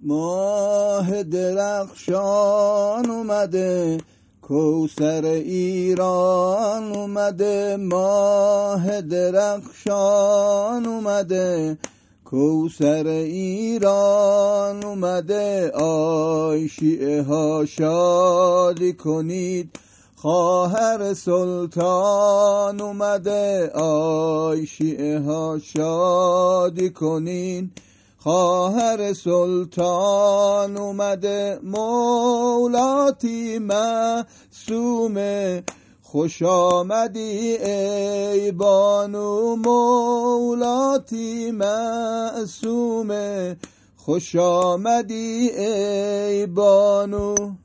ماه درخشان اومده، کوثر ایران اومده. ماه درخشان اومده، کوثر ایران اومده. آی شیعه ها شادی کنید، خواهر سلطان اومده. آی شیعه ها شادی کنید، خواهر سلطان اومده. مولاتی معصومه، خوش آمدی ای بانو. مولاتی معصومه، خوش آمدی ای بانو.